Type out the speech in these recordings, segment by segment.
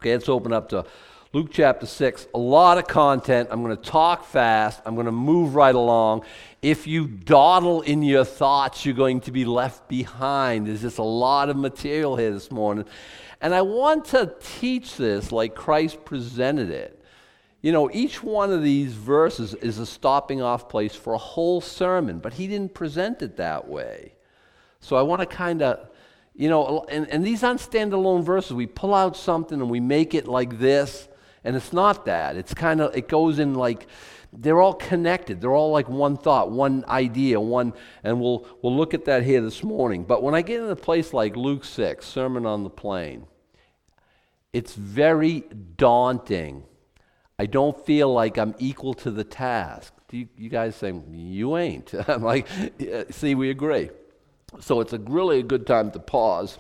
Okay, let's open up to Luke chapter 6. A lot of content. I'm going to talk fast. I'm going to move right along. If you dawdle in your thoughts, you're going to be left behind. There's just a lot of material here this morning. And I want to teach this like Christ presented it. You know, each one of these verses is a stopping off place for a whole sermon, but he didn't present it that way. So I want to kind of, you know, and these aren't standalone verses. We pull out something and we make it like this, and it's not that. It's kind of, it goes in like, they're all connected. They're all like one thought, one idea, and we'll look at that here this morning. But when I get in a place like Luke 6, Sermon on the Plain, it's very daunting. I don't feel like I'm equal to the task. You guys say, you ain't. I'm like, yeah, see, we agree. So it's really a good time to pause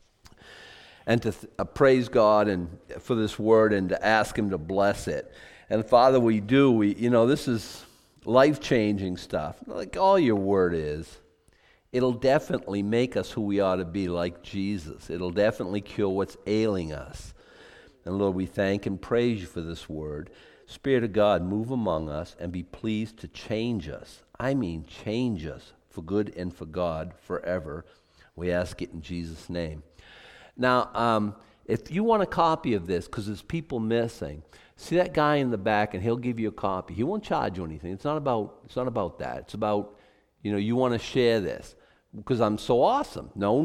and to praise God and for this word and to ask Him to bless it. And Father, we this is life-changing stuff. Like all your word is. It'll definitely make us who we ought to be, like Jesus. It'll definitely cure what's ailing us. And Lord, we thank and praise you for this word. Spirit of God, move among us and be pleased to change us. I mean, change us for good and for God forever. We ask it in Jesus' name. Now, if you want a copy of this, because there's people missing, see that guy in the back, and he'll give you a copy. He won't charge you anything. It's not about that. It's about, you want to share this because I'm so awesome. No.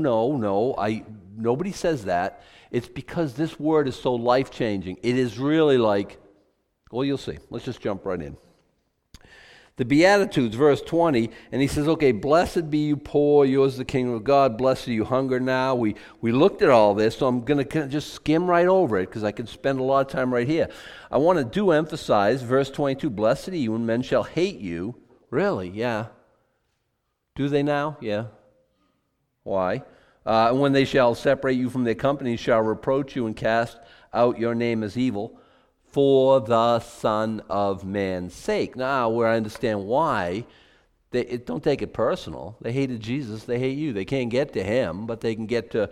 Nobody says that. It's because this word is so life-changing. It is really like, well, you'll see. Let's just jump right in. The Beatitudes, verse 20, and he says, okay, blessed be you poor, yours is the kingdom of God, blessed are you hunger now. We looked at all this, so I'm going to just skim right over it because I could spend a lot of time right here. I want to emphasize, verse 22, blessed are you when men shall hate you. Really? Yeah. Do they now? Yeah. Why? And when they shall separate you from their company, shall reproach you and cast out your name as evil for the Son of Man's sake. Now, where I understand why, don't take it personal. They hated Jesus, they hate you. They can't get to him, but they can get to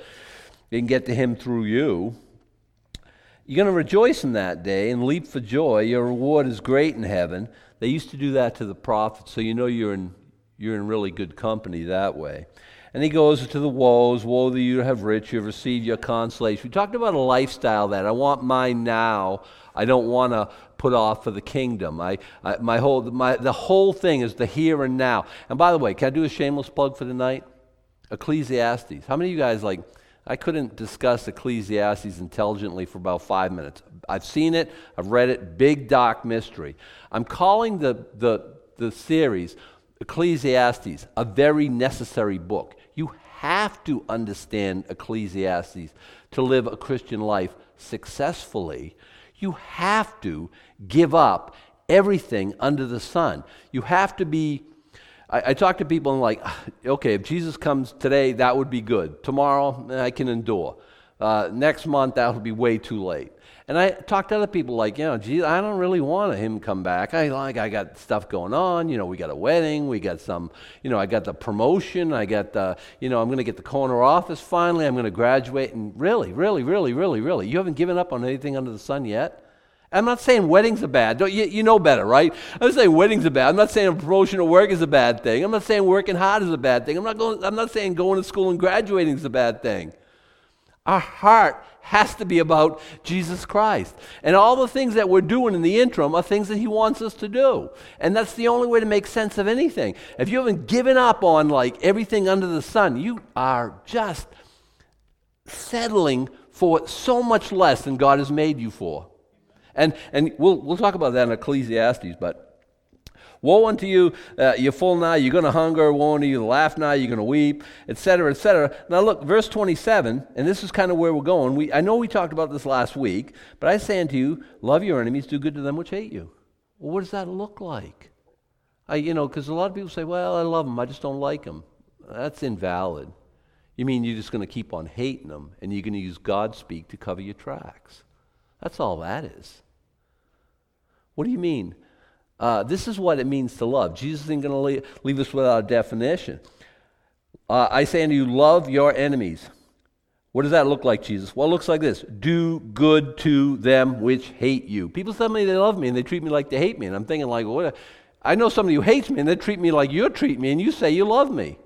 him through you. You're going to rejoice in that day and leap for joy. Your reward is great in heaven. They used to do that to the prophets, so you're in really good company that way. And he goes to the woes, woe that you have rich, you have received your consolation. We talked about a lifestyle that I want mine now. I don't want to put off for the kingdom. The whole thing is the here and now. And by the way, can I do a shameless plug for tonight? Ecclesiastes. How many of you guys I couldn't discuss Ecclesiastes intelligently for about 5 minutes. I've seen it, I've read it, big dark mystery. I'm calling the series Ecclesiastes a very necessary book. You have to understand Ecclesiastes to live a Christian life successfully. You have to give up everything under the sun. You have to be, I talk to people and like, okay, if Jesus comes today, that would be good. Tomorrow, I can endure. Next month, that would be way too late. And I talk to other people like, Jesus, I don't really want him to come back. I got stuff going on. We got a wedding. We got some, I got the promotion. I got the, I'm going to get the corner office finally. I'm going to graduate. And really, you haven't given up on anything under the sun yet? I'm not saying weddings are bad. You know better, right? I'm not saying weddings are bad. I'm not saying a promotion at work is a bad thing. I'm not saying working hard is a bad thing. I'm not saying going to school and graduating is a bad thing. Our heart has to be about Jesus Christ. And all the things that we're doing in the interim are things that he wants us to do. And that's the only way to make sense of anything. If you haven't given up on everything under the sun, you are just settling for so much less than God has made you for. And we'll talk about that in Ecclesiastes, but woe unto you, you're full now, you're going to hunger. Woe unto you, laugh now, you're going to weep, etc., etc. Now look, verse 27, and this is kind of where we're going. I know we talked about this last week, but I say unto you, love your enemies, do good to them which hate you. Well, what does that look like? Because a lot of people say, well, I love them, I just don't like them. That's invalid. You mean you're just going to keep on hating them, and you're going to use Godspeak to cover your tracks. That's all that is. What do you mean? This is what it means to love. Jesus isn't going to leave us without a definition. I say unto you, love your enemies. What does that look like, Jesus? Well, it looks like this. Do good to them which hate you. People tell me they love me and they treat me like they hate me. And I'm thinking like, what? I know somebody who hates me and they treat me like you treat me and you say you love me.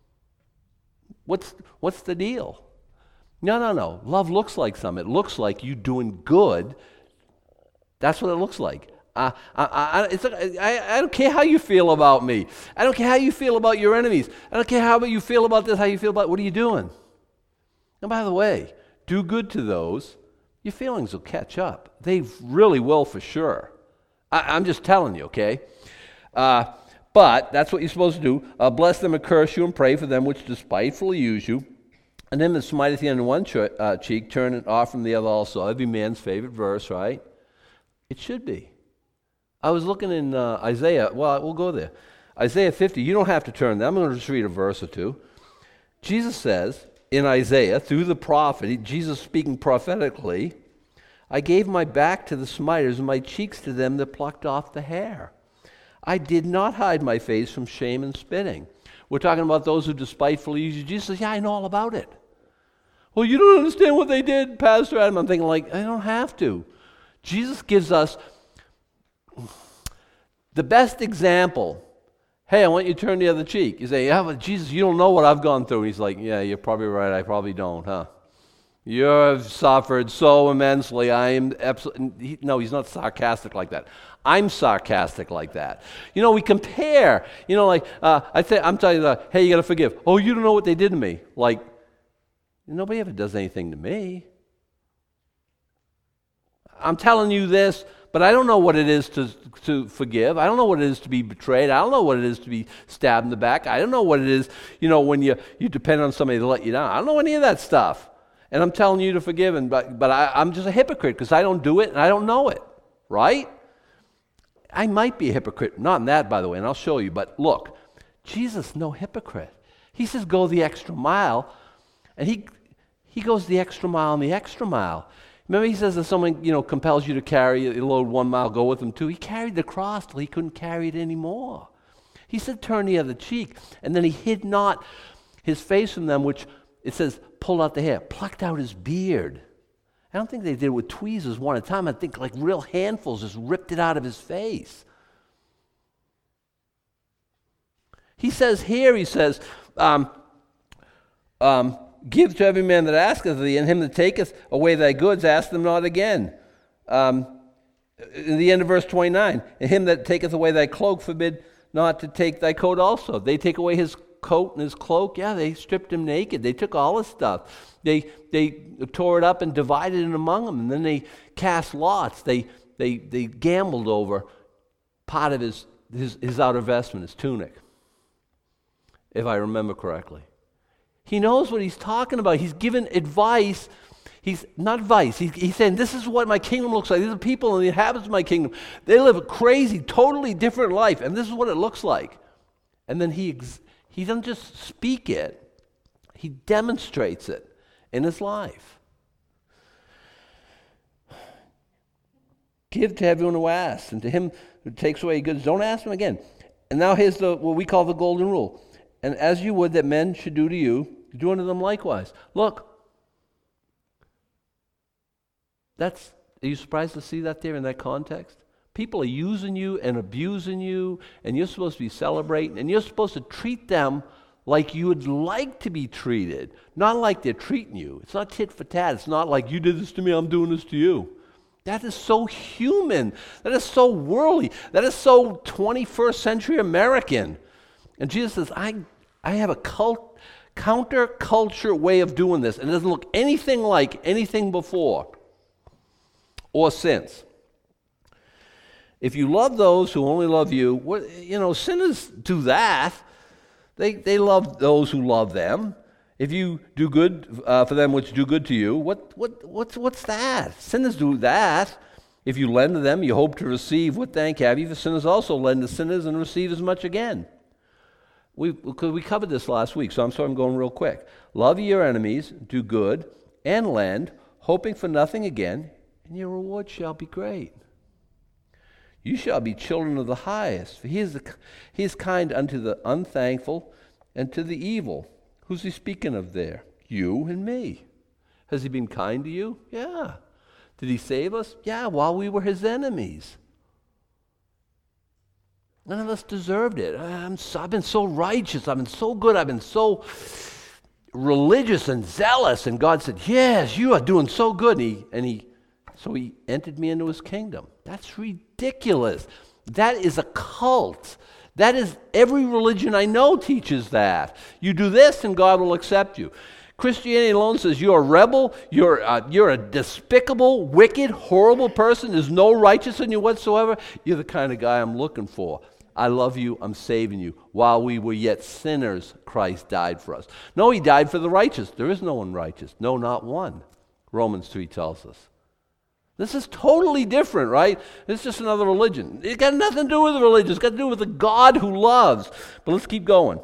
What's the deal? No. Love looks like something. It looks like you doing good. That's what it looks like. I don't care how you feel about me. I don't care how you feel about your enemies. I don't care how you feel about this, how you feel about what are you doing? And by the way, do good to those, your feelings will catch up. They really will for sure. I'm just telling you, okay? But that's what you're supposed to do. Bless them and curse you and pray for them which despitefully use you. And then that smiteth thee on one cheek, turn it off from the other also. Every man's favorite verse, right? It should be. I was looking in Isaiah. Well, we'll go there. Isaiah 50. You don't have to turn there. I'm going to just read a verse or two. Jesus says in Isaiah, through the prophet, Jesus speaking prophetically, I gave my back to the smiters and my cheeks to them that plucked off the hair. I did not hide my face from shame and spitting. We're talking about those who despitefully use you. Jesus says, yeah, I know all about it. Well, you don't understand what they did, Pastor Adam. I'm thinking like, I don't have to. Jesus gives us the best example. Hey, I want you to turn the other cheek. You say, yeah, but Jesus, you don't know what I've gone through. He's like, yeah, you're probably right. I probably don't, huh? You have suffered so immensely. I am absolutely... No, he's not sarcastic like that. I'm sarcastic like that. You know, we compare. You know, like, I'm telling you, hey, you got to forgive. Oh, you don't know what they did to me. Like, nobody ever does anything to me. I'm telling you this, but I don't know what it is to forgive. I don't know what it is to be betrayed. I don't know what it is to be stabbed in the back. I don't know what it is, you know, when you depend on somebody to let you down. I don't know any of that stuff. And I'm telling you to forgive, but I'm just a hypocrite because I don't do it and I don't know it, right? I might be a hypocrite. Not in that, by the way, and I'll show you. But look, Jesus, no hypocrite. He says go the extra mile, and he goes the extra mile and the extra mile. Remember he says if someone, you know, compels you to carry a load 1 mile, go with them too. He carried the cross till he couldn't carry it anymore. He said turn the other cheek, and then he hid not his face from them, which it says pulled out the hair, plucked out his beard. I don't think they did it with tweezers one at a time. I think like real handfuls just ripped it out of his face. He says here, give to every man that asketh thee, and him that taketh away thy goods, ask them not again. In the end of verse 29, and him that taketh away thy cloak, forbid not to take thy coat also. They take away his coat and his cloak. Yeah, they stripped him naked. They took all his stuff. They tore it up and divided it among them, and then they cast lots. They gambled over part of his outer vestment, his tunic, if I remember correctly. He knows what he's talking about. He's given advice. He's not advice. He's saying, this is what my kingdom looks like. These are people and the inhabitants of my kingdom. They live a crazy, totally different life, and this is what it looks like. And then he doesn't just speak it. He demonstrates it in his life. Give to everyone who asks, and to him who takes away goods, don't ask him again. And now here's what we call the golden rule. And as you would that men should do to you, do unto them likewise. Look, are you surprised to see that there in that context? People are using you and abusing you, and you're supposed to be celebrating, and you're supposed to treat them like you would like to be treated, not like they're treating you. It's not tit for tat. It's not like you did this to me, I'm doing this to you. That is so human. That is so worldly. That is so 21st century American. And Jesus says, I have a counter-culture way of doing this, and it doesn't look anything like anything before or since. If you love those who only love you, sinners do that. They love those who love them. If you do good for them which do good to you, what's that? Sinners do that. If you lend to them, you hope to receive. What thank have you? For sinners also lend to sinners and receive as much again. We covered this last week, so I'm going real quick. Love your enemies, do good, and lend, hoping for nothing again, and your reward shall be great. You shall be children of the highest, for he is kind unto the unthankful and to the evil. Who's he speaking of there? You and me. Has he been kind to you? Yeah. Did he save us? Yeah, while we were his enemies. None of us deserved it. I've been so righteous. I've been so good. I've been so religious and zealous. And God said, yes, you are doing so good. So he entered me into his kingdom. That's ridiculous. That is a cult. That is, every religion I know teaches that. You do this and God will accept you. Christianity alone says you're a rebel, you're a despicable, wicked, horrible person. There's no righteousness in you whatsoever. You're the kind of guy I'm looking for. I love you, I'm saving you. While we were yet sinners, Christ died for us. No, he died for the righteous. There is no one righteous. No, not one. Romans 3 tells us. This is totally different, right? It's just another religion. It's got nothing to do with the religion. It's got to do with the God who loves. But let's keep going.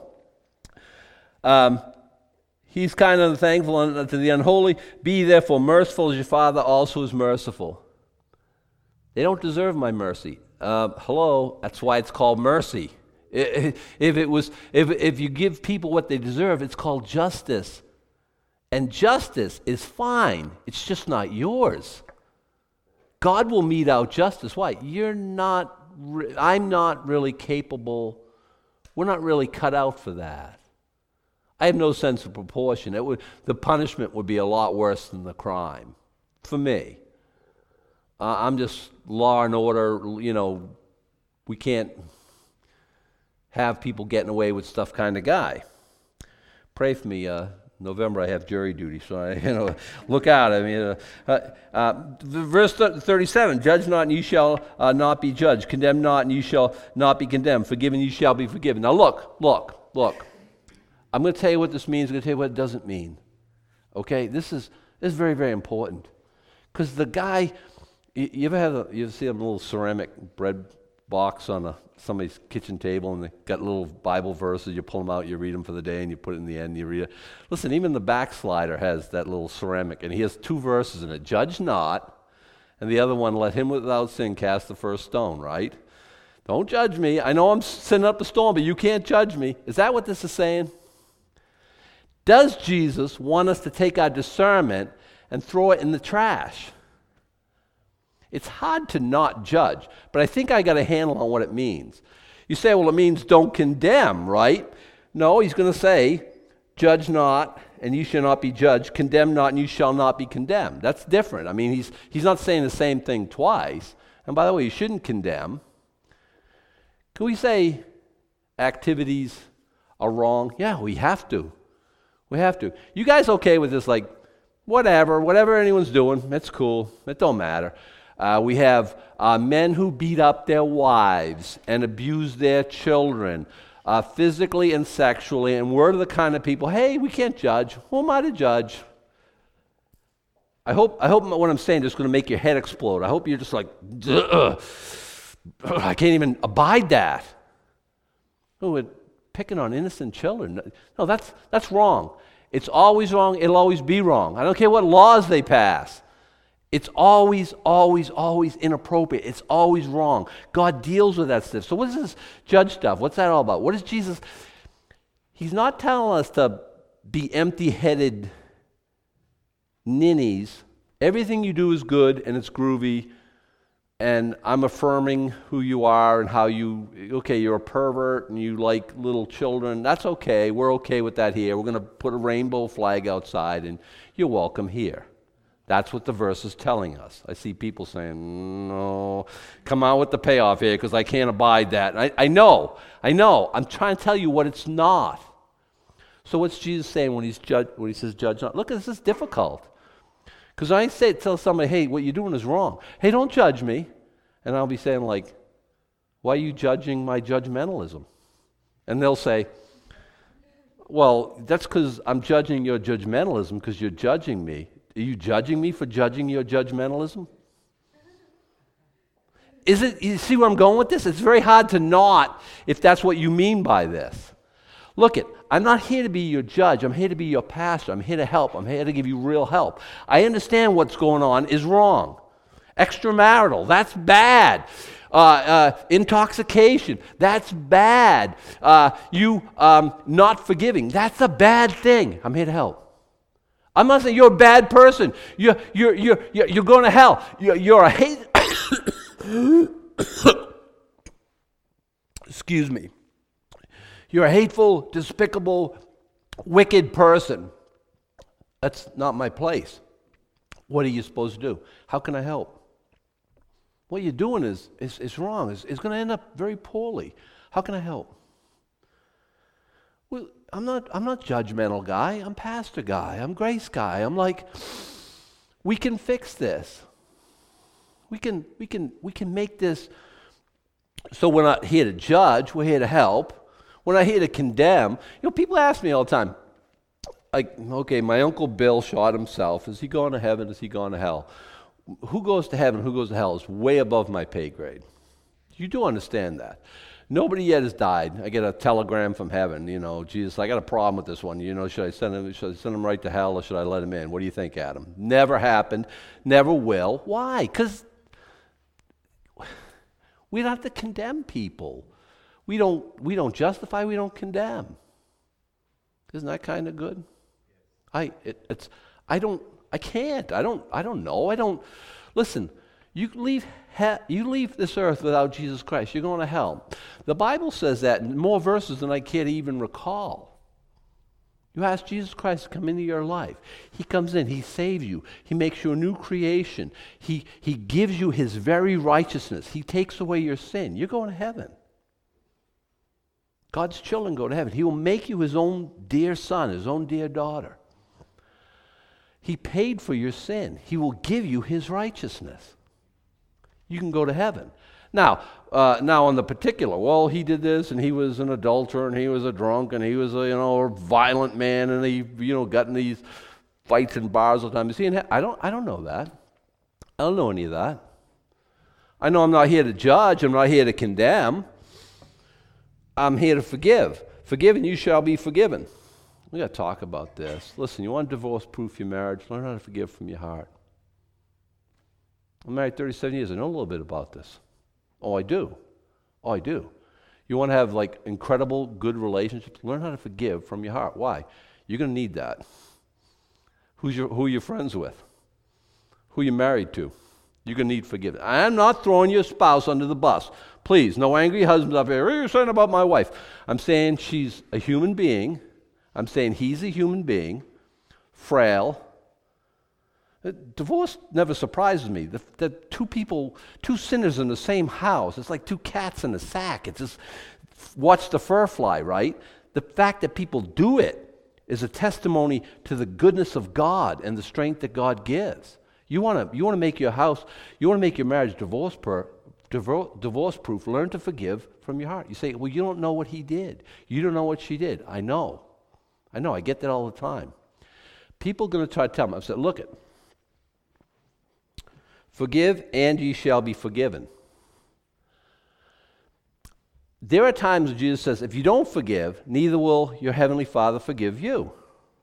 He's kind and thankful to the unholy. Be therefore merciful as your Father also is merciful. They don't deserve my mercy. Hello, that's why it's called mercy. If you give people what they deserve, it's called justice. And justice is fine. It's just not yours. God will mete out justice. Why? I'm not really capable. We're not really cut out for that. I have no sense of proportion. The punishment would be a lot worse than the crime, for me. I'm just law and order. We can't have people getting away with stuff kind of guy. Pray for me. November I have jury duty, so look out. Verse 37: Judge not, and you shall not be judged. Condemn not, and you shall not be condemned. Forgive, and you shall be forgiven. Now look. I'm going to tell you what this means. I'm going to tell you what it doesn't mean. Okay, this is very, very important, because the guy. You ever see a little ceramic bread box on somebody's kitchen table, and they got little Bible verses? You pull them out, you read them for the day, and you put it in the end, and you read it. Listen, even the backslider has that little ceramic, and he has 2 verses in it. Judge not, and the other one, let him without sin cast the first stone, right? Don't judge me. I know I'm sending up a storm, but you can't judge me. Is that what this is saying? Does Jesus want us to take our discernment and throw it in the trash? It's hard to not judge, but I think I got a handle on what it means. You say, well, it means don't condemn, right? No, he's going to say, judge not, and you shall not be judged. Condemn not, and you shall not be condemned. That's different. I mean, he's not saying the same thing twice. And by the way, you shouldn't condemn. Can we say activities are wrong? Yeah, we have to. We have to. You guys okay with this? Like, whatever anyone's doing, it's cool. It don't matter. We have men who beat up their wives and abuse their children physically and sexually, and we're the kind of people, hey, we can't judge. Who am I to judge? I hope what I'm saying is going to make your head explode. I hope you're just like, I can't even abide that. Oh, we're picking on innocent children. No, that's wrong. It's always wrong. It'll always be wrong. I don't care what laws they pass. It's always, always, always inappropriate. It's always wrong. God deals with that stuff. So what is this judge stuff? What's that all about? What is Jesus? He's not telling us to be empty-headed ninnies. Everything you do is good and it's groovy, and I'm affirming who you are and how you're a pervert and you like little children. That's okay. We're okay with that here. We're going to put a rainbow flag outside and you're welcome here. That's what the verse is telling us. I see people saying, no, come on with the payoff here because I can't abide that. I know. I'm trying to tell you what it's not. So what's Jesus saying when he says judge not? Look, this is difficult. Because I tell somebody, hey, what you're doing is wrong. Hey, don't judge me. And I'll be saying like, why are you judging my judgmentalism? And they'll say, well, that's because I'm judging your judgmentalism because you're judging me. Are you judging me for judging your judgmentalism? You see where I'm going with this? It's very hard to not if that's what you mean by this. Look I'm not here to be your judge. I'm here to be your pastor. I'm here to help. I'm here to give you real help. I understand what's going on is wrong. Extramarital, that's bad. Intoxication, that's bad. You not forgiving, that's a bad thing. I'm here to help. I'm not saying you're a bad person. You're going to hell. You're a hate. Excuse me. You're a hateful, despicable, wicked person. That's not my place. What are you supposed to do? How can I help? What you're doing is wrong. It's going to end up very poorly. How can I help? Well, I'm not judgmental guy. I'm pastor guy. I'm grace guy. I'm like, we can fix this. We can make this. So we're not here to judge. We're here to help. We're not here to condemn. People ask me all the time, like, okay, my Uncle Bill shot himself. Is he going to heaven? Is he going to hell? Who goes to heaven, who goes to hell is way above my pay grade. You do understand that. Nobody yet has died. I get a telegram from heaven, Jesus, I got a problem with this one. Should I send him right to hell or should I let him in? What do you think, Adam? Never happened, never will. Why? Because we don't have to condemn people. We don't justify, we don't condemn. Isn't that kind of good? I don't know. Listen, you leave this earth without Jesus Christ, you're going to hell. The Bible says that in more verses than I care to even recall. You ask Jesus Christ to come into your life. He comes in, he saves you. He makes you a new creation. He gives you his very righteousness. He takes away your sin. You're going to heaven. God's children go to heaven. He will make you his own dear son, his own dear daughter. He paid for your sin. He will give you his righteousness. You can go to heaven. Now on the particular, well, he did this, and he was an adulterer, and he was a drunk, and he was a violent man, and he got in these fights in bars all the time. You see, I don't know that. I don't know any of that. I know I'm not here to judge. I'm not here to condemn. I'm here to forgive. Forgive and you shall be forgiven. We got to talk about this. Listen, you want divorce-proof your marriage? Learn how to forgive from your heart. I'm married 37 years. I know a little bit about this. Oh, I do. You want to have incredible, good relationships? Learn how to forgive from your heart. Why? You're going to need that. Who are you friends with? Who are you married to? You're going to need forgiveness. I'm not throwing your spouse under the bus. Please, no angry husbands up here. What are you saying about my wife? I'm saying she's a human being. I'm saying he's a human being, frail. Divorce never surprises me. The two sinners in the same house, it's like two cats in a sack. It's just, watch the fur fly, right? The fact that people do it is a testimony to the goodness of God and the strength that God gives. You want to make your house, you want to make your marriage divorce-proof. Learn to forgive from your heart. You say, well, you don't know what he did. You don't know what she did. I know. I get that all the time. People are going to try to tell me. I said, look it. Forgive and ye shall be forgiven. There are times when Jesus says, if you don't forgive, neither will your heavenly Father forgive you.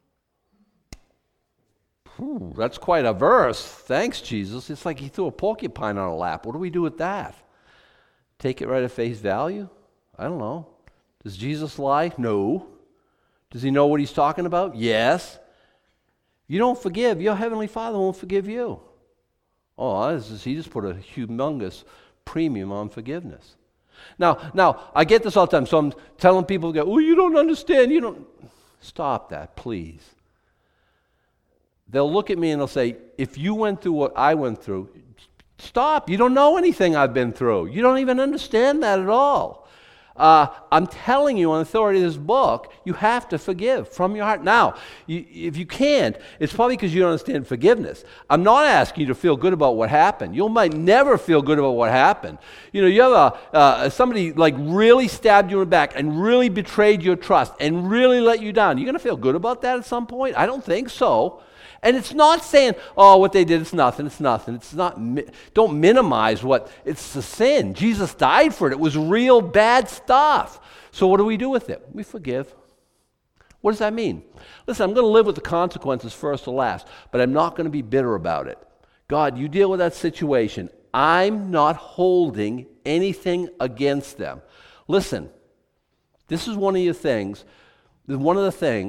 That's quite a verse. Thanks, Jesus. It's like he threw a porcupine on our lap. What do we do with that? Take it right at face value? I don't know. Does Jesus lie? No. Does he know what he's talking about? Yes. You don't forgive, your heavenly Father won't forgive you. Oh, he just put a humongous premium on forgiveness. Now, I get this all the time, so I'm telling people, oh, you don't understand, you don't. Stop that, please. They'll look at me and they'll say, if you went through what I went through, stop, you don't know anything I've been through. You don't even understand that at all. I'm telling you on the authority of this book, you have to forgive from your heart. Now, if you can't, it's probably because you don't understand forgiveness. I'm not asking you to feel good about what happened. You might never feel good about what happened. You have somebody really stabbed you in the back and really betrayed your trust and really let you down. You're going to feel good about that at some point? I don't think so. And it's not saying, oh, what they did, it's nothing. It's not, don't minimize it's the sin. Jesus died for it. It was real bad stuff. So what do we do with it? We forgive. What does that mean? Listen, I'm going to live with the consequences first to last, but I'm not going to be bitter about it. God, you deal with that situation. I'm not holding anything against them. Listen, this is one of the things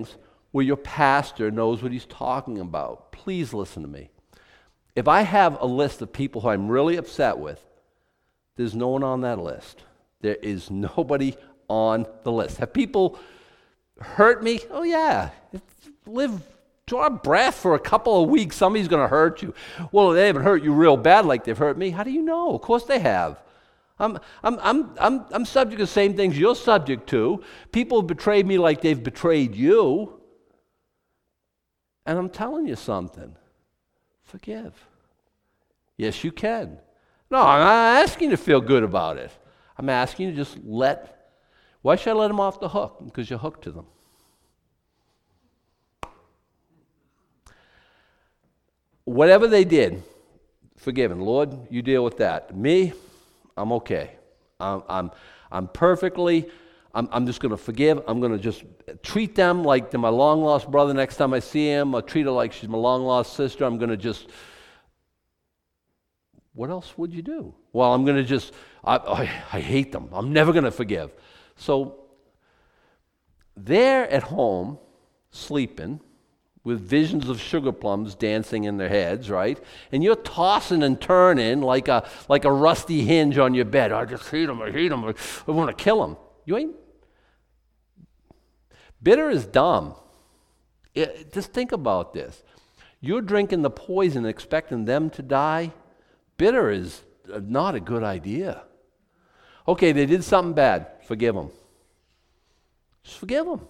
where your pastor knows what he's talking about. Please listen to me. If I have a list of people who I'm really upset with, there's no one on that list. There is nobody on the list. Have people hurt me? Oh yeah. Draw a breath for a couple of weeks. Somebody's going to hurt you. Well, they haven't hurt you real bad like they've hurt me. How do you know? Of course they have. I'm subject to the same things you're subject to. People have betrayed me like they've betrayed you. And I'm telling you something. Forgive. Yes, you can. No, I'm not asking you to feel good about it. I'm asking you to just why should I let them off the hook? Because you're hooked to them. Whatever they did, forgiven. Lord, you deal with that. Me, I'm okay. I'm perfectly, I'm just going to forgive. I'm going to just treat them like they're my long-lost brother next time I see him. I'll treat her like she's my long-lost sister. I'm going to just, what else would you do? Well, I'm going to just, I hate them. I'm never going to forgive. So they're at home sleeping with visions of sugar plums dancing in their heads, right? And you're tossing and turning like a rusty hinge on your bed. I just hate them, I want to kill them. You ain't. Bitter is dumb. Just think about this. You're drinking the poison expecting them to die. Bitter is not a good idea. Okay, they did something bad. Forgive them. Just forgive them.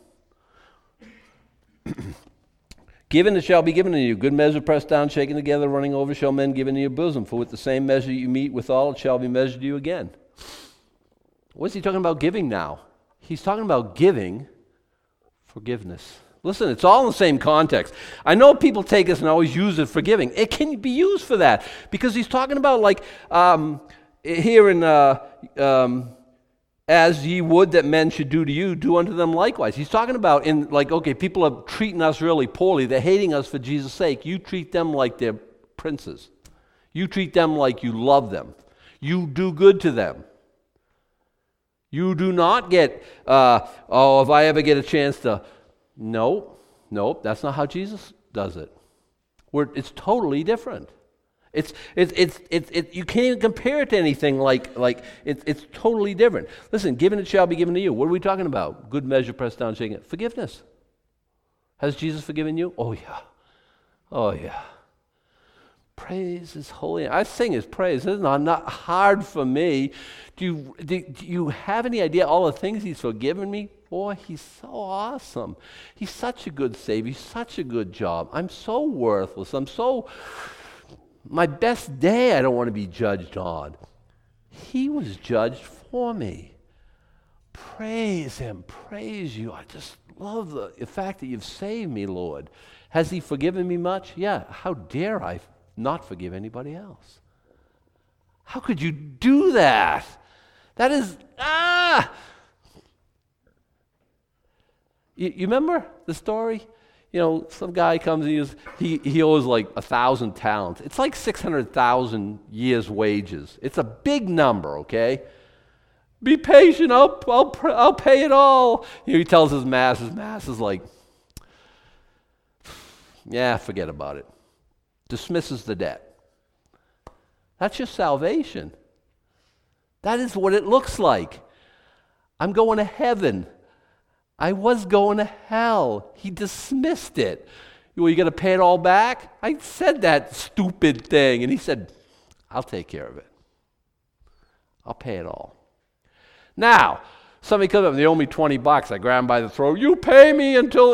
Given it shall be given to you. Good measure pressed down, shaken together, running over shall men give into your bosom. For with the same measure you meet withal, it shall be measured to you again. What's he talking about giving now? He's talking about giving forgiveness. Listen, it's all in the same context. I know people take this and always use it for giving. It can be used for that because he's talking about like here in as ye would that men should do to you, do unto them likewise. He's talking about okay, people are treating us really poorly. They're hating us for Jesus' sake. You treat them like they're princes. You treat them like you love them. You do good to them. You do not get, if I ever get a chance to, nope, that's not how Jesus does it. It's totally different. It's you can't even compare it to anything like it's totally different. Listen, given it shall be given to you. What are we talking about? Good measure, pressed down, shaken it. Forgiveness. Has Jesus forgiven you? Oh yeah. Praise His holy name. I sing His praise. It's not hard for me. Do you have any idea all the things He's forgiven me? Boy, He's so awesome. He's such a good Savior. He's such a good job. I'm so worthless. My best day I don't want to be judged on. He was judged for me. Praise Him. Praise You. I just love the fact that You've saved me, Lord. Has He forgiven me much? Yeah. How dare I not forgive anybody else? How could you do that? That is, You remember the story? Some guy comes and he owes like 1,000 talents. It's like 600,000 years' wages. It's a big number, okay? Be patient, I'll pay it all. He tells his master. His master's like, yeah, forget about it. Dismisses the debt. That's your salvation. That is what it looks like. I'm going to heaven. I was going to hell. He dismissed it. Well, you got to pay it all back? I said that stupid thing. And he said, I'll take care of it. I'll pay it all. Now, somebody comes up and they owe me $20. I grab him by the throat. You pay me until...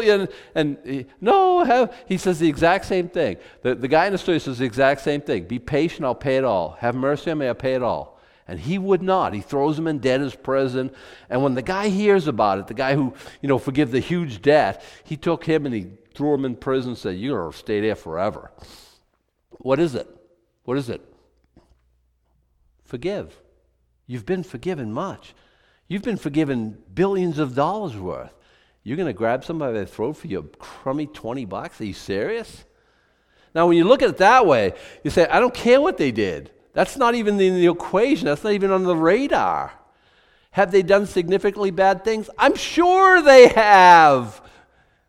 He says the exact same thing. The guy in the story says the exact same thing. Be patient, I'll pay it all. Have mercy on me, I'll pay it all. And he would not. He throws him in debtor's prison. And when the guy hears about it, the guy who, forgive the huge debt, he took him and he threw him in prison and said, you're going to stay there forever. What is it? What is it? Forgive. You've been forgiven much. You've been forgiven billions of dollars worth. You're going to grab somebody by the throat for your crummy $20? Are you serious? Now, when you look at it that way, you say, I don't care what they did. That's not even in the equation. That's not even on the radar. Have they done significantly bad things? I'm sure they have.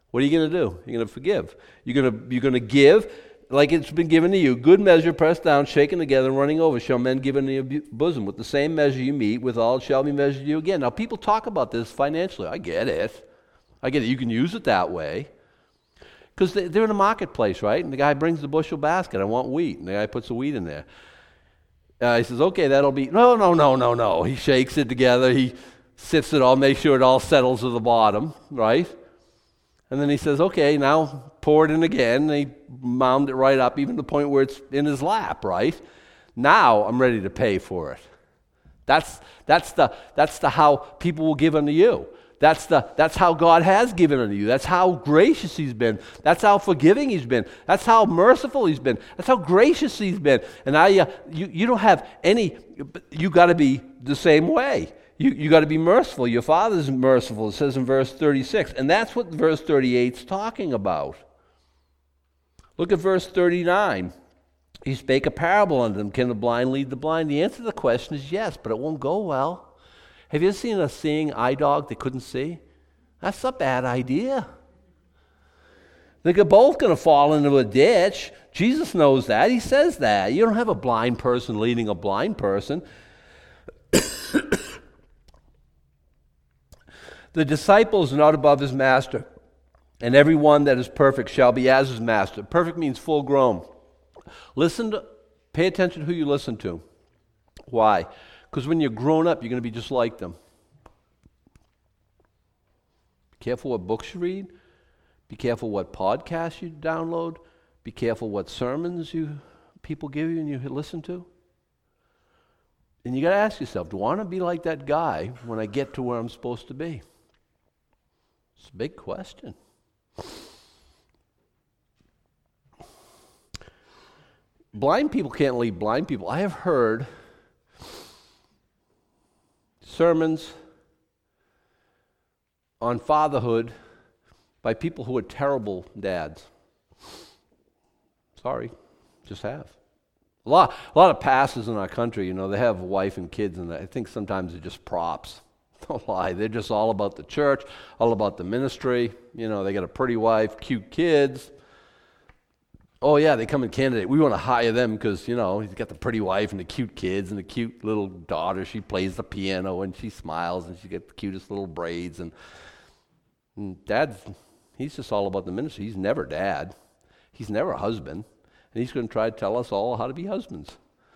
What are you going to do? You're going to forgive. You're going to give like it's been given to you. Good measure, pressed down, shaken together, and running over, shall men give into your bosom. With the same measure you meet, withal it shall be measured to you again. Now, people talk about this financially. I get it. You can use it that way. Because they're in a marketplace, right? And the guy brings the bushel basket. I want wheat. And the guy puts the wheat in there. He says, okay, that'll be... No. He shakes it together. He sifts it all, makes sure it all settles to the bottom, right? And then he says, okay, now pour it in again. And he mound it right up, even to the point where it's in his lap, right? Now I'm ready to pay for it. That's the how people will give unto you. That's how God has given unto you. That's how gracious He's been. That's how forgiving He's been. That's how merciful He's been. That's how gracious He's been. And now you don't have any. You got to be the same way. You got to be merciful. Your Father's merciful. It says in verse 36, and that's what verse 38 is talking about. Look at verse 39. He spake a parable unto them. Can the blind lead the blind? The answer to the question is yes, but it won't go well. Have you ever seen a seeing eye dog that couldn't see? That's a bad idea. They're both going to fall into a ditch. Jesus knows that. He says that. You don't have a blind person leading a blind person. The disciple is not above his master, and every one that is perfect shall be as his master. Perfect means full grown. Pay attention to who you listen to. Why? Because when you're grown up, you're going to be just like them. Be careful what books you read. Be careful what podcasts you download. Be careful what sermons people give you and you listen to. And you got to ask yourself, do I want to be like that guy when I get to where I'm supposed to be? It's a big question. Blind people can't lead blind people. I have heard sermons on fatherhood by people who are terrible dads. Sorry, just have. A lot of pastors in our country, they have a wife and kids, and I think sometimes they're just props. Don't lie. They're just all about the church, all about the ministry. They got a pretty wife, cute kids. Oh, yeah, they come in candidate. We want to hire them because, he's got the pretty wife and the cute kids and the cute little daughter. She plays the piano and she smiles and she gets the cutest little braids. And Dad's, he's just all about the ministry. He's never dad. He's never a husband. And he's going to try to tell us all how to be husbands.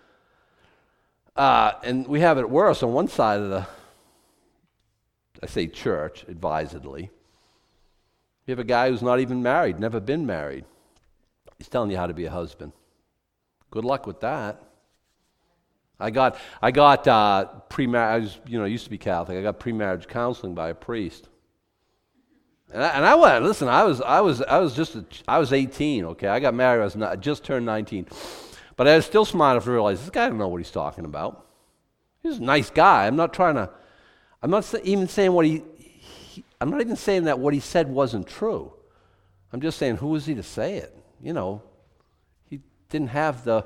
And we have it worse on one side of I say church, advisedly. You have a guy who's not even married, never been married. He's telling you how to be a husband. Good luck with that. I got pre-marriage. I used to be Catholic. I got pre-marriage counseling by a priest. And I went. Listen, I was 18. Okay, I got married. I just turned 19, but I was still smart enough to realize this guy doesn't know what he's talking about. He's a nice guy. I'm not even saying I'm not even saying that what he said wasn't true. I'm just saying, who was he to say it? He didn't have the...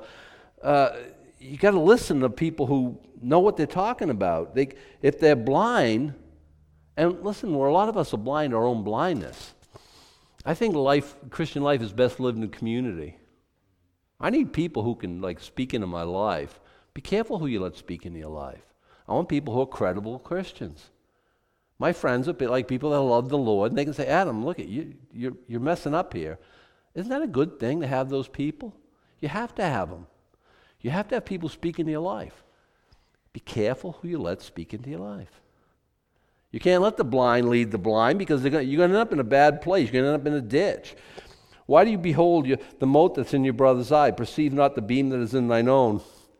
you got to listen to people who know what they're talking about. If they're blind, and listen, where a lot of us are blind, our own blindness. I think Christian life is best lived in community. I need people who can speak into my life. Be careful who you let speak into your life. I want people who are credible Christians. My friends are like people that love the Lord, and they can say, Adam, look at you, you're messing up here. Isn't that a good thing to have those people? You have to have them. You have to have people speak into your life. Be careful who you let speak into your life. You can't let the blind lead the blind because you're going to end up in a bad place. You're going to end up in a ditch. Why do you behold the mote that's in your brother's eye? Perceive not the beam that is in thine own.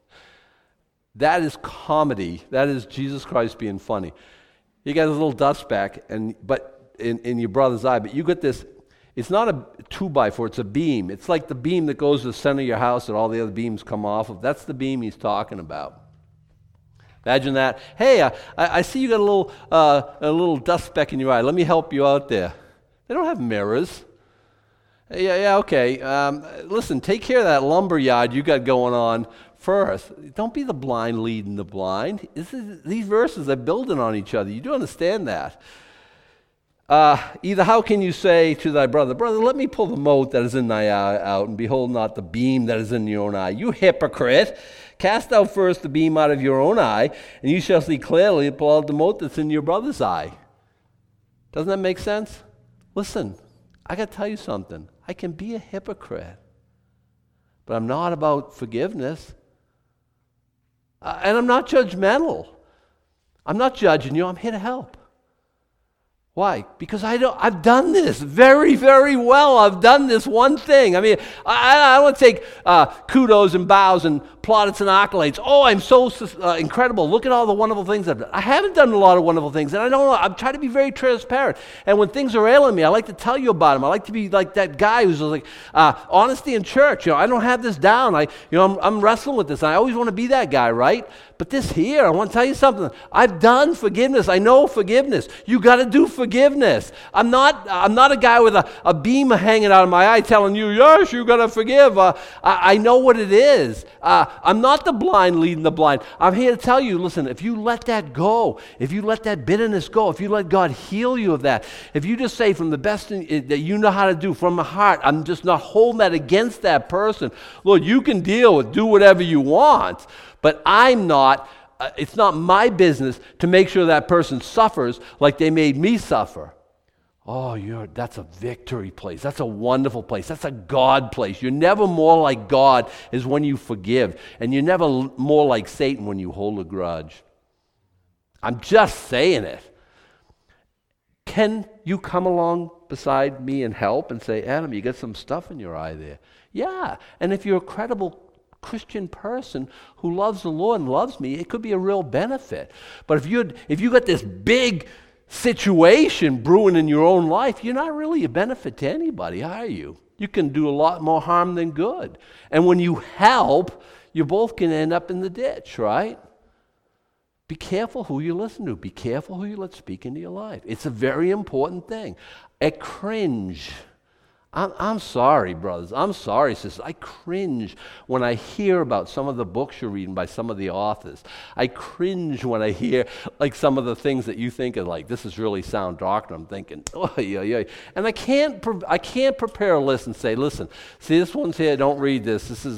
That is comedy. That is Jesus Christ being funny. You got a little dust speck, but in your brother's eye, but you get this. It's not a 2x4, it's a beam. It's like the beam that goes to the center of your house that all the other beams come off of. That's the beam he's talking about. Imagine that. Hey, I see you got a little dust speck in your eye. Let me help you out there. They don't have mirrors. Yeah, okay. Listen, take care of that lumber yard you got going on first. Don't be the blind leading the blind. These verses are building on each other. You do understand that. Either how can you say to thy brother, brother, let me pull the mote that is in thy eye out, and behold not the beam that is in your own eye. You hypocrite! Cast out first the beam out of your own eye, and you shall see clearly and pull out the mote that's in your brother's eye. Doesn't that make sense? Listen, I got to tell you something. I can be a hypocrite, but I'm not about forgiveness. And I'm not judgmental. I'm not judging you. I'm here to help. Why? Because I've done this very, very well. I've done this one thing. I mean, I don't want to take kudos and bows and plaudits and accolades. Oh, I'm so incredible. Look at all the wonderful things I've done. I haven't done a lot of wonderful things, and I don't know. I'm trying to be very transparent. And when things are ailing me, I like to tell you about them. I like to be like that guy who's like, honesty in church. I don't have this down. I'm wrestling with this. I always want to be that guy, right? But this here, I want to tell you something. I've done forgiveness. I know forgiveness. You got to do forgiveness. I'm not a guy with a beam hanging out of my eye telling you, yes, you got to forgive. I know what it is. I'm not the blind leading the blind. I'm here to tell you, listen, if you let that go, if you let that bitterness go, if you let God heal you of that, if you just say from the best that you know how to do, from the heart, I'm just not holding that against that person. Lord, you can do whatever you want. But I'm not, it's not my business to make sure that person suffers like they made me suffer. Oh, that's a victory place. That's a wonderful place. That's a God place. You're never more like God as when you forgive. And you're never more like Satan when you hold a grudge. I'm just saying it. Can you come along beside me and help and say, Adam, you got some stuff in your eye there? Yeah. And if you're a credible Christian person who loves the Lord and loves me, it could be a real benefit. But if you got this big situation brewing in your own life, you're not really a benefit to anybody, are you? You can do a lot more harm than good. And when you help, you both can end up in the ditch, right? Be careful who you listen to. Be careful who you let speak into your life. It's a very important thing. A cringe. I'm sorry, brothers. I'm sorry, sisters. I cringe when I hear about some of the books you're reading by some of the authors. I cringe when I hear like some of the things that you think are like, this is really sound doctrine. I'm thinking, oh, yeah. And I can't prepare a list and say, listen, see this one's here, don't read this. This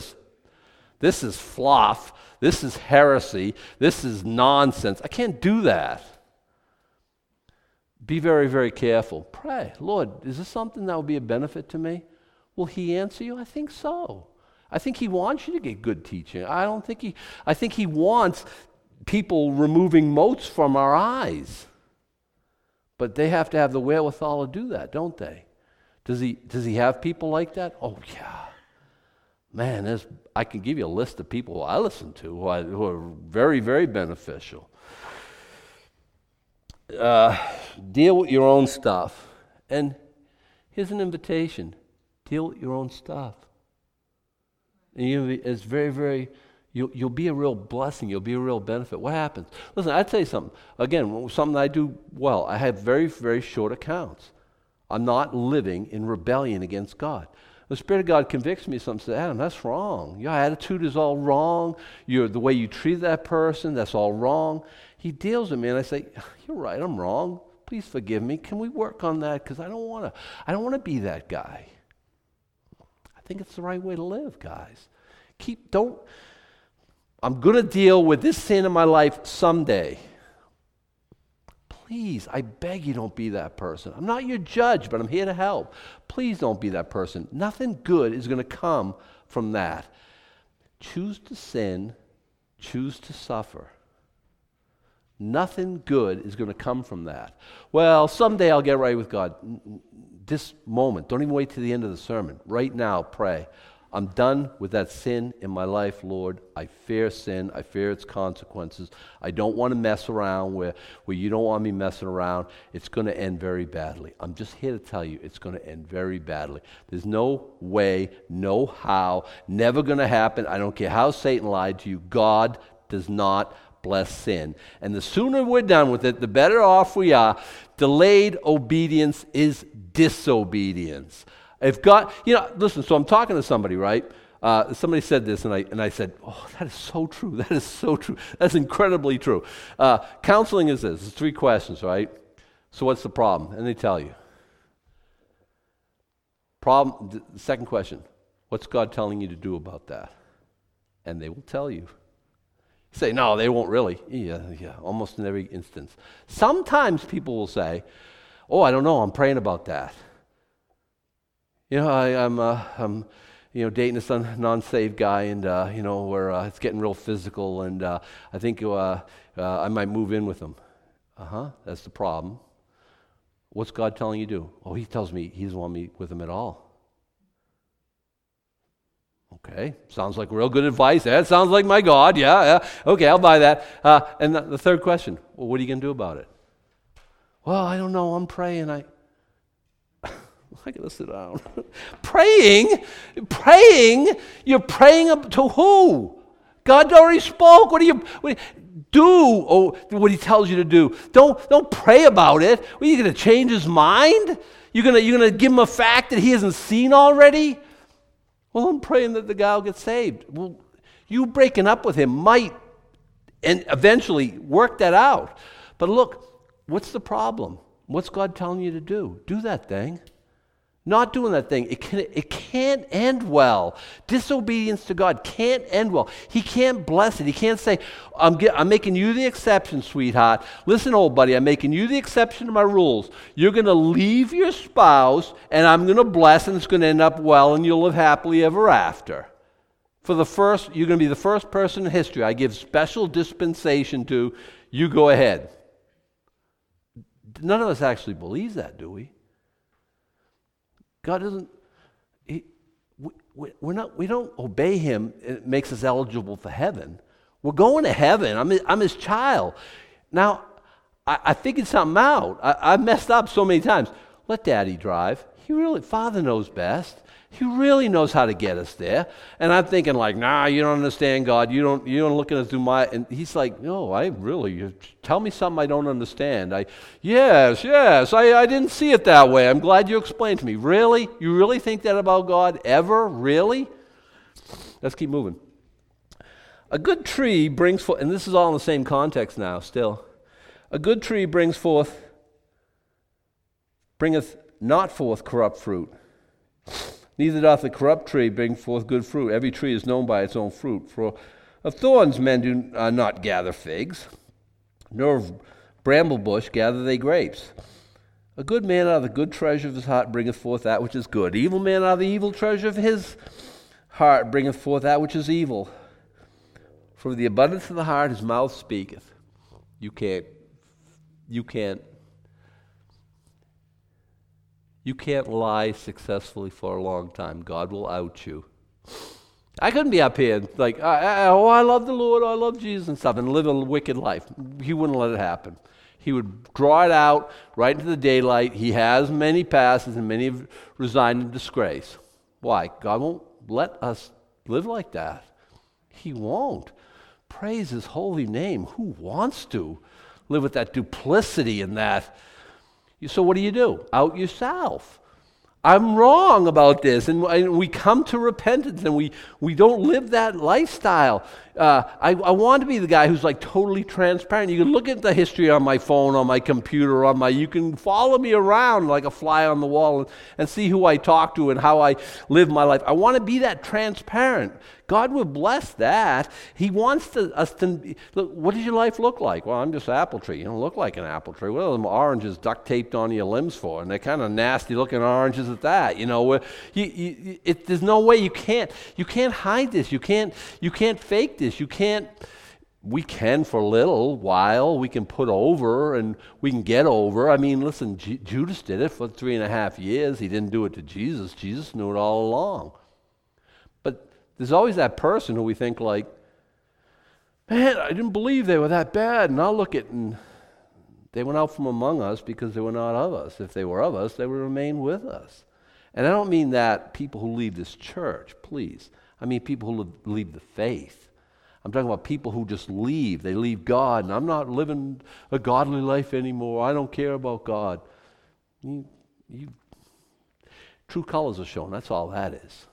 is fluff. This is heresy. This is nonsense. I can't do that. Be very, very careful. Pray, Lord, is this something that will be a benefit to me? Will He answer you? I think so. I think He wants you to get good teaching. I think He wants people removing motes from our eyes. But they have to have the wherewithal to do that, don't they? Does he have people like that? Oh, yeah. Man, I can give you a list of people who I listen to who are very, very beneficial. Deal with your own stuff. And here's an invitation. Deal with your own stuff. And it's very, very, you'll be a real blessing. You'll be a real benefit. What happens? Listen, I'll tell you something. Again, something I do well. I have very, very short accounts. I'm not living in rebellion against God. The Spirit of God convicts me of something. Says, Adam, that's wrong. Your attitude is all wrong. The way you treat that person, that's all wrong. He deals with me, and I say, you're right, I'm wrong. Please forgive me. Can we work on that? Because I don't want to be that guy. I think it's the right way to live, guys. I'm going to deal with this sin in my life someday. Please, I beg you, don't be that person. I'm not your judge, but I'm here to help. Please don't be that person. Nothing good is going to come from that. Choose to sin, choose to suffer. Nothing good is going to come from that. Well, someday I'll get right with God. This moment, don't even wait till the end of the sermon. Right now, pray. I'm done with that sin in my life, Lord. I fear sin. I fear its consequences. I don't want to mess around where you don't want me messing around. It's going to end very badly. I'm just here to tell you it's going to end very badly. There's no way, no how, never going to happen. I don't care how Satan lied to you. God does not bless sin. And the sooner we're done with it, the better off we are. Delayed obedience is disobedience. If God, listen, so I'm talking to somebody, right? Somebody said this, and I said, oh, that is so true. That is so true. That's incredibly true. Counseling is this. It's 3 questions, right? So what's the problem? And they tell you. The second question, what's God telling you to do about that? And they will tell you. You say, no, they won't really. Yeah, almost in every instance. Sometimes people will say, oh, I don't know, I'm praying about that. I'm dating this non-saved guy, and where it's getting real physical, and I think I might move in with him. That's the problem. What's God telling you to do? Oh, he tells me he doesn't want me with him at all. Okay, sounds like real good advice. That sounds like my God. Yeah. Okay, I'll buy that. And the third question, well, what are you going to do about it? Well, I don't know. I'm praying. I gotta sit down. Praying? You're praying to who? God already spoke. What do you do? What he tells you to do. Don't pray about it. Are you gonna change his mind? You're gonna give him a fact that he hasn't seen already? Well, I'm praying that the guy will get saved. Well, you breaking up with him might and eventually work that out. But look, what's the problem? What's God telling you to do? Do that thing. Not doing that thing, it can't end well. Disobedience to God can't end well. He can't bless it. He can't say, I'm making you the exception, sweetheart. Listen, old buddy, I'm making you the exception to my rules. You're going to leave your spouse, and I'm going to bless, and it's going to end up well, and you'll live happily ever after. You're going to be the first person in history I give special dispensation to. You go ahead. None of us actually believes that, do we? God doesn't, we don't obey him. It makes us eligible for heaven. We're going to heaven. I'm his child. Now, I figured something out. I messed up so many times. Let Daddy drive. Father knows best. He really knows how to get us there. And I'm thinking like, nah, you don't understand God. You don't look at us through my, and he's like, no, tell me something I don't understand. Yes, I didn't see it that way. I'm glad you explained to me. Really? You really think that about God? Ever? Really? Let's keep moving. A good tree brings forth, and this is all in the same context now still. A good tree bringeth not forth corrupt fruit. Neither doth the corrupt tree bring forth good fruit. Every tree is known by its own fruit. For of thorns men do not gather figs, nor of bramble bush gather they grapes. A good man out of the good treasure of his heart bringeth forth that which is good. Evil man out of the evil treasure of his heart bringeth forth that which is evil. For the abundance of the heart his mouth speaketh. You can't lie successfully for a long time. God will out you. I couldn't be up here like, I love the Lord, I love Jesus and stuff, and live a wicked life. He wouldn't let it happen. He would draw it out right into the daylight. He has many passes, and many have resigned in disgrace. Why? God won't let us live like that. He won't. Praise his holy name. Who wants to live with that duplicity and that? So what do? Out yourself. I'm wrong about this. And we come to repentance and we don't live that lifestyle. I want to be the guy who's like totally transparent. You can look at the history on my phone, on my computer, you can follow me around like a fly on the wall and see who I talk to and how I live my life. I want to be that transparent. God would bless that. He wants us to look. What does your life look like? Well, I'm just an apple tree. You don't look like an apple tree. What are them oranges duct taped on your limbs for? And they're kind of nasty looking oranges at that. There's no way you can't hide this. You can't fake this. We can for a little while. We can put over and we can get over. I mean, listen, Judas did it for 3.5 years. He didn't do it to Jesus. Jesus knew it all along. There's always that person who we think like, man, I didn't believe they were that bad. And I'll look at and they went out from among us because they were not of us. If they were of us, they would remain with us. And I don't mean that people who leave this church, please. I mean people who leave the faith. I'm talking about people who just leave. They leave God, and I'm not living a godly life anymore. I don't care about God. True colors are shown. That's all that is.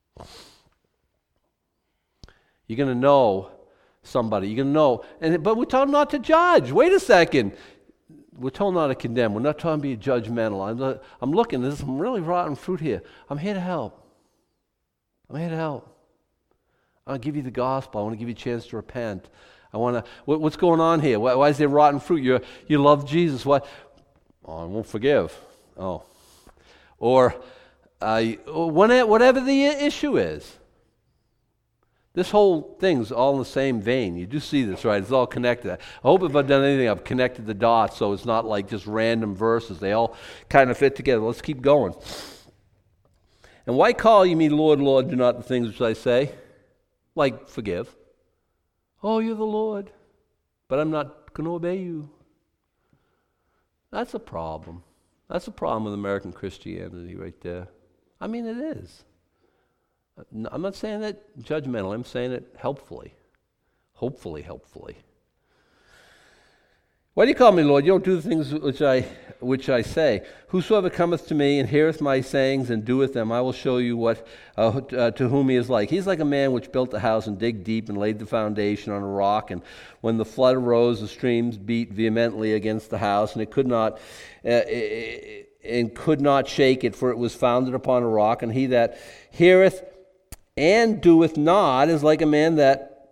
You're going to know somebody. You're going to know. But we're told not to judge. Wait a second. we're told not to condemn. We're not trying to be judgmental. I'm looking, there's some really rotten fruit here. I'm here to help. I'm here to help. I want to give you the gospel. I want to give you a chance to repent. What's going on here? Why is there rotten fruit? You love Jesus. What? Oh, I won't forgive. Oh. Or whatever the issue is. This whole thing's all in the same vein. You do see this, right? It's all connected. I hope if I've done anything, I've connected the dots so it's not like just random verses. They all kind of fit together. Let's keep going. And why call you me Lord, Lord, do not the things which I say? Like forgive. Oh, you're the Lord, but I'm not going to obey you. That's a problem. That's a problem with American Christianity right there. I mean, it is. I'm not saying that judgmental. I'm saying it helpfully. Hopefully helpfully. Why do you call me Lord? You don't do the things which I say. Whosoever cometh to me and heareth my sayings and doeth them, I will show you what to whom he is like. He's like a man which built a house and digged deep and laid the foundation on a rock. And when the flood arose, the streams beat vehemently against the house, and it could not shake it, for it was founded upon a rock. And he that heareth and doeth not is like a man that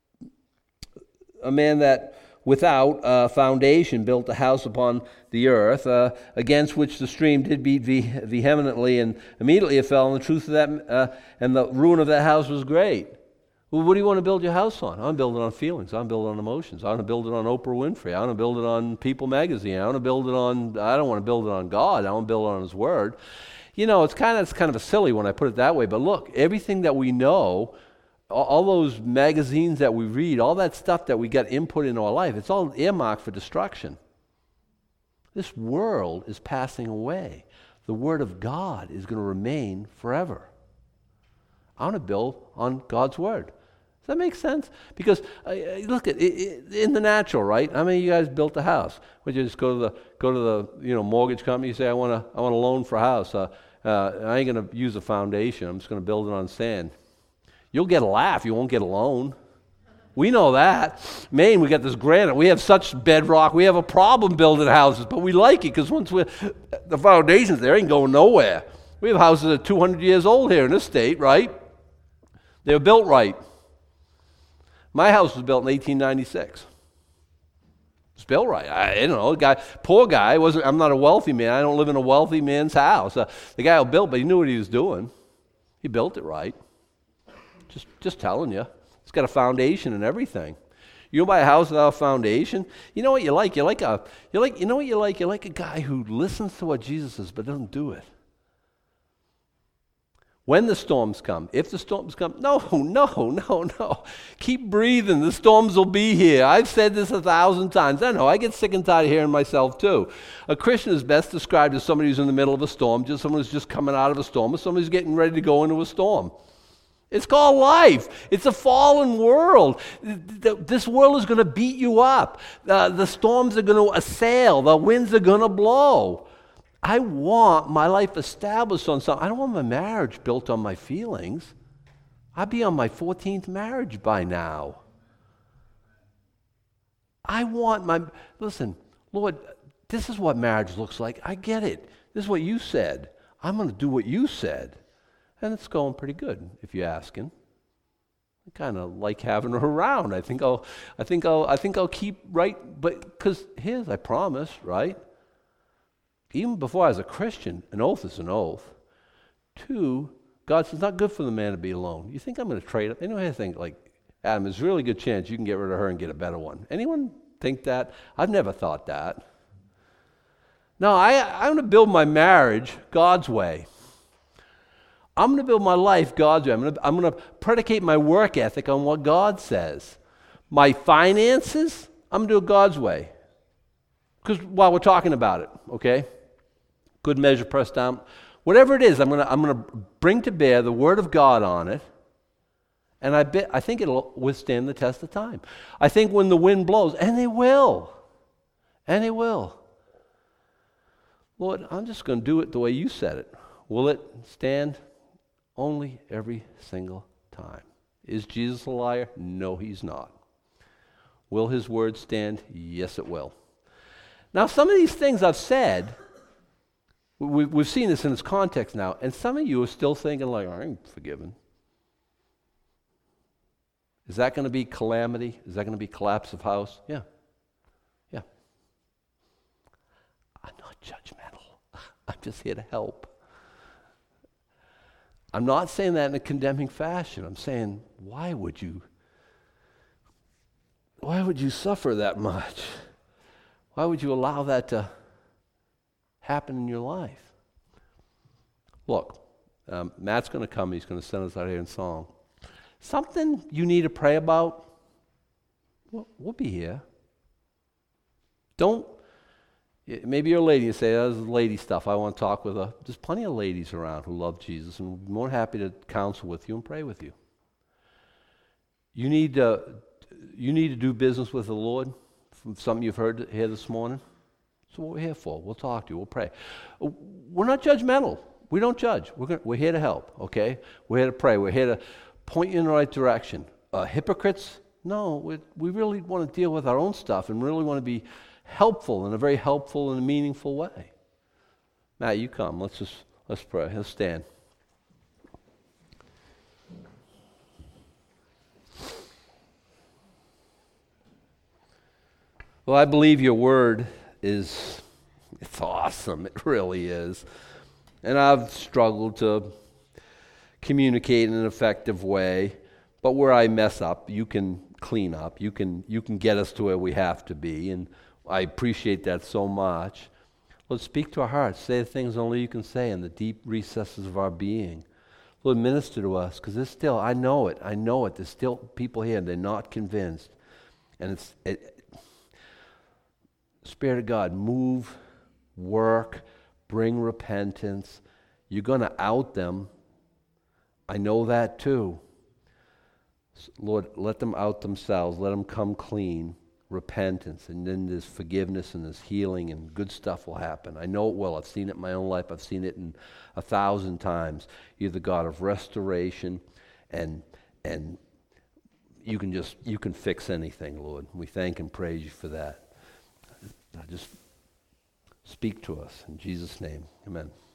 without foundation built a house upon the earth, against which the stream did beat vehemently, and immediately it fell, and the truth of that and the ruin of that house was great. Well, what do you want to build your house on? I'm building on feelings. I'm building on emotions. I want to build it on Oprah Winfrey. I want to build it on People magazine. I don't want to build it on God. I want to build it on His Word. You know, it's kind of a silly when I put it that way, but look, everything that we know, all those magazines that we read, all that stuff that we got input into our life, it's all earmarked for destruction. This world is passing away. The Word of God is going to remain forever. I want to build on God's Word. Does that make sense? Because look at in the natural, right? How many of you guys built a house? Would you just go to the mortgage company? You say, I want a loan for a house. I ain't going to use a foundation. I'm just going to build it on sand. You'll get a laugh. You won't get a loan. We know that. Maine, we got this granite. We have such bedrock. We have a problem building houses, but we like it because once the foundation's there, ain't going nowhere. We have houses that are 200 years old here in this state, right? They were built right. My house was built in 1896. It's built right. Poor guy. I'm not a wealthy man. I don't live in a wealthy man's house. The guy who built, but he knew what he was doing. He built it right. Just telling you. It's got a foundation and everything. You buy a house without a foundation. You know what you like? You like a guy who listens to what Jesus says but doesn't do it. When the storms come, if the storms come, no. Keep breathing. The storms will be here. I've said this 1,000 times. I know. I get sick and tired of hearing myself too. A Christian is best described as somebody who's in the middle of a storm, just someone who's just coming out of a storm, or somebody who's getting ready to go into a storm. It's called life. It's a fallen world. This world is going to beat you up. The storms are going to assail. The winds are going to blow. I want my life established on something. I don't want my marriage built on my feelings. I'd be on my 14th marriage by now. Listen, Lord, this is what marriage looks like. I get it. This is what you said. I'm going to do what you said. And it's going pretty good, if you're asking. I kind of like having her around. I think I'll keep right, but because I promise, right? Even before I was a Christian, an oath is an oath. 2, God says it's not good for the man to be alone. You think I'm going to trade up? Anyone think like, Adam, there's a really good chance you can get rid of her and get a better one. Anyone think that? I've never thought that. No, I'm going to build my marriage God's way. I'm going to build my life God's way. I'm going to predicate my work ethic on what God says. My finances, I'm going to do it God's way. Because while we're talking about it, okay? Good measure, pressed down. Whatever it is, I'm going to bring to bear the Word of God on it, and I think it'll withstand the test of time. I think when the wind blows, and it will, Lord, I'm just going to do it the way you said it. Will it stand? Only every single time. Is Jesus a liar? No, he's not. Will his word stand? Yes, it will. Now, some of these things I've said, we've seen this in its context now, and some of you are still thinking like, I ain't forgiven. Is that going to be calamity? Is that going to be collapse of house? Yeah. Yeah. I'm not judgmental. I'm just here to help. I'm not saying that in a condemning fashion. I'm saying, why would you suffer that much? Why would you allow that to happen in your life? Look, Matt's going to come. He's going to send us out here in song. Something you need to pray about, we'll be here. Maybe you're a lady and say, that's lady stuff. I want to talk with her. There's plenty of ladies around who love Jesus and we're more happy to counsel with you and pray with you. You need to do business with the Lord from something you've heard here this morning. That's what we're here for. We'll talk to you. We'll pray. We're not judgmental. We don't judge. We're here to help, okay? We're here to pray. We're here to point you in the right direction. Hypocrites? No, we really want to deal with our own stuff and really want to be helpful in a very helpful and meaningful way. Matt, you come. Let's pray. Let's stand. Well, I believe your word it's awesome. It really is. And I've struggled to communicate in an effective way, but where I mess up, you can clean up. You can get us to where we have to be, and I appreciate that so much. Lord, speak to our hearts. Say the things only you can say in the deep recesses of our being. Lord, minister to us, because there's still, I know it, there's still people here, and they're not convinced. And Spirit of God, move, work, bring repentance. You're going to out them. I know that too. Lord, let them out themselves. Let them come clean. Repentance. And then there's forgiveness and there's healing and good stuff will happen. I know it will. I've seen it in my own life. I've seen it in 1,000 times. You're the God of restoration and you can fix anything, Lord. We thank and praise you for that. Just speak to us in Jesus' name. Amen.